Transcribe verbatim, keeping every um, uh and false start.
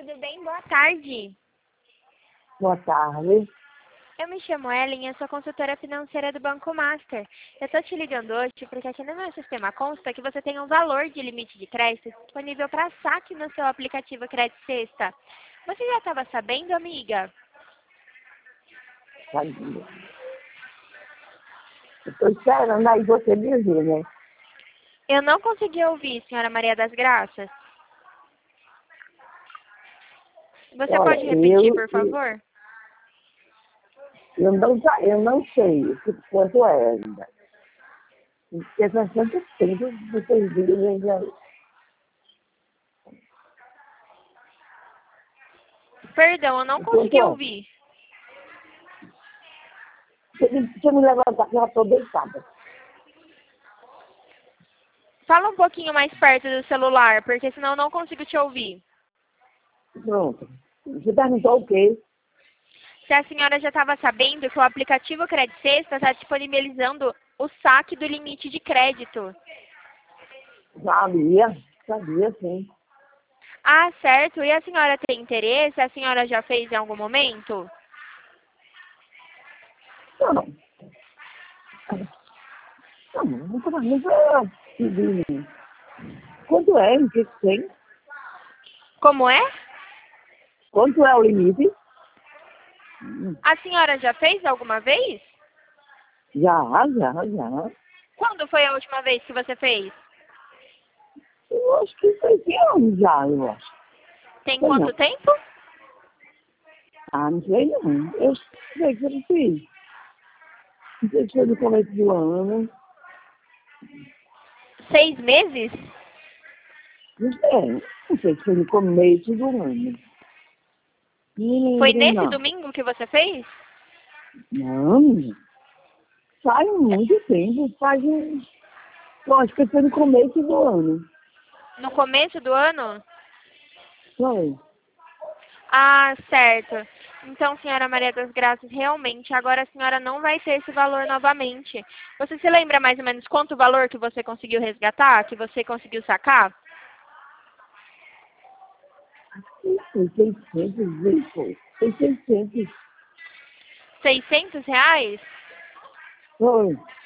tudo bem? Boa tarde. Boa tarde. Eu me chamo Ellen, eu sou consultora financeira do Banco Master. Eu estou te ligando hoje porque aqui no meu sistema consta que você tem um valor de limite de crédito disponível para saque no seu aplicativo Crédito Sexta. Você já estava sabendo, amiga? Sabia. Eu estou esperando aí você dizer, né? Eu não consegui ouvir, senhora Maria das Graças. Você Olha, pode repetir, eu, por favor? eu, não, sa- eu não sei que- quanto é ainda. Porque faz tanto tempo que vocês dizem já. Perdão, eu não Quanto consegui é? ouvir. Deixa eu me deixa eu me levantar, que eu já estou deitada. Fala um pouquinho mais perto do celular, porque senão eu não consigo te ouvir. Pronto. Você perguntou o quê? Se a senhora já estava sabendo que o aplicativo Crédito Sexta está disponibilizando o saque do limite de crédito. Sabia, sabia sim. Ah, certo. E a senhora tem interesse? A senhora já fez em algum momento? Não, não. Não, nunca, nunca pedi. Quanto é? O que que tem? Como é? Quanto é o limite? Hum, A senhora já fez alguma vez? Já, já, já. Quando foi a última vez que você fez? Eu acho que foi esse ano já, eu acho. Tem Sei quanto não. tempo? Ah, não sei não. Eu sei que eu não fiz. Não sei se foi no começo do ano. Seis meses? Não sei. Não sei se foi no começo do ano. Não Foi lembro nesse não. domingo que você fez? Não, menina. Faz muito tempo. Faz um... Eu acho que foi no começo do ano. No começo do ano? Foi. Ah, certo. Então, senhora Maria das Graças, realmente, agora a senhora não vai ter esse valor novamente. Você se lembra mais ou menos quanto o valor que você conseguiu resgatar, que você conseguiu sacar? Foi seiscentos, vezes, foi. Foi seiscentos. Seiscentos reais? Foi.